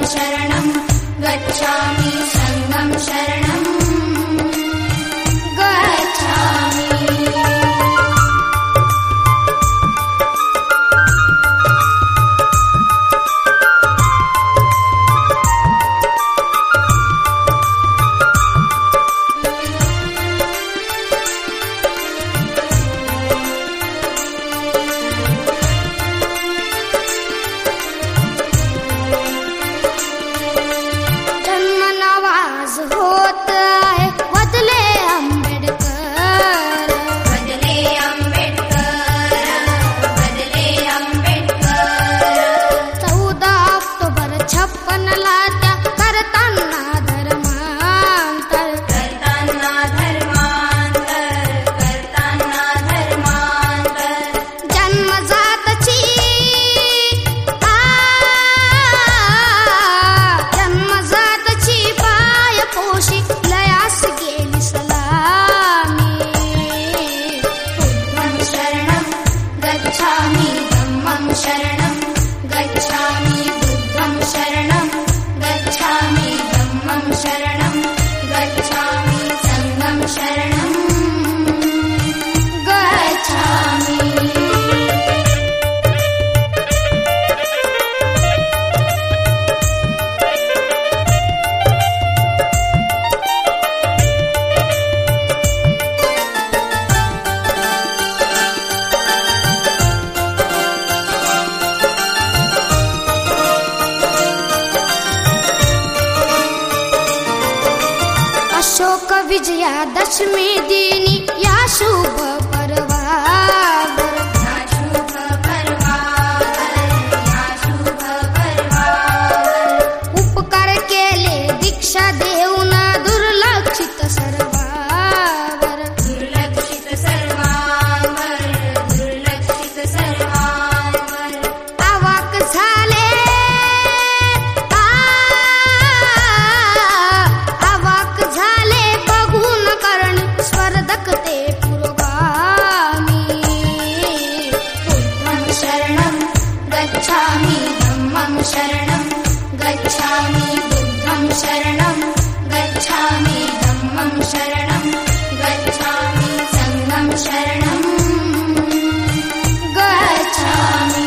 शरणं गच्छामि संघं शरणं गच्छामि। शरणं गच्छामि बुद्धं शरणं गच्छामि धम्मं शरणं गच्छामि संघं शरणं गच्छामि। अशोक विजयादशमी दिनी या शुभ पर्वावर उपकार केले दीक्षा देऊन दुर्लक्षित सर्वावर अवाक झाले गच्छामि धम्मं शरणं गच्छामि बुद्धं शरणं गच्छामि धम्मं शरणं गच्छामि संघं शरणं गच्छामि।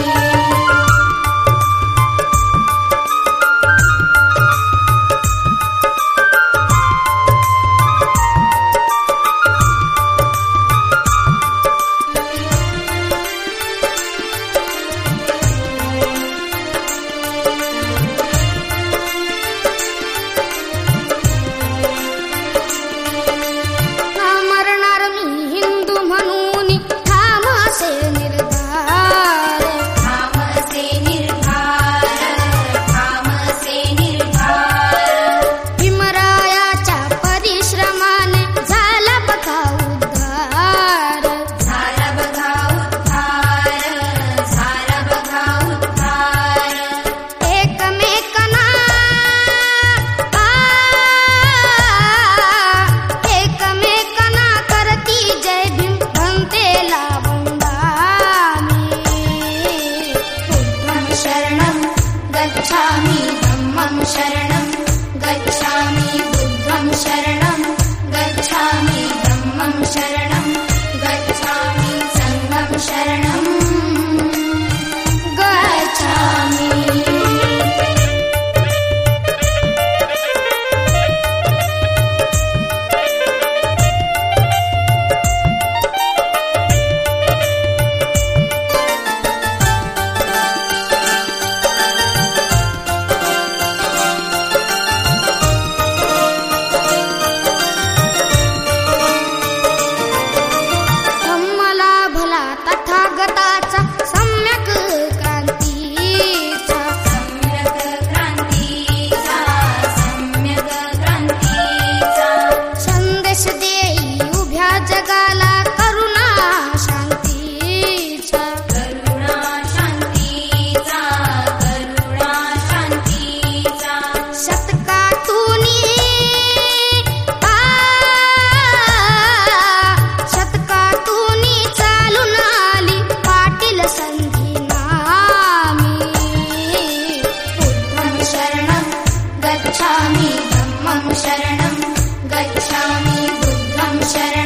गच्छामि धम्मं शरणं गच्छामि बुद्धं शरणं गच्छामि धम्मं शरणं गच्छामि संघं शरणं गच्छामि। तथागता गच्छामि धम्मं शरणं गच्छामि बुद्धं शरणं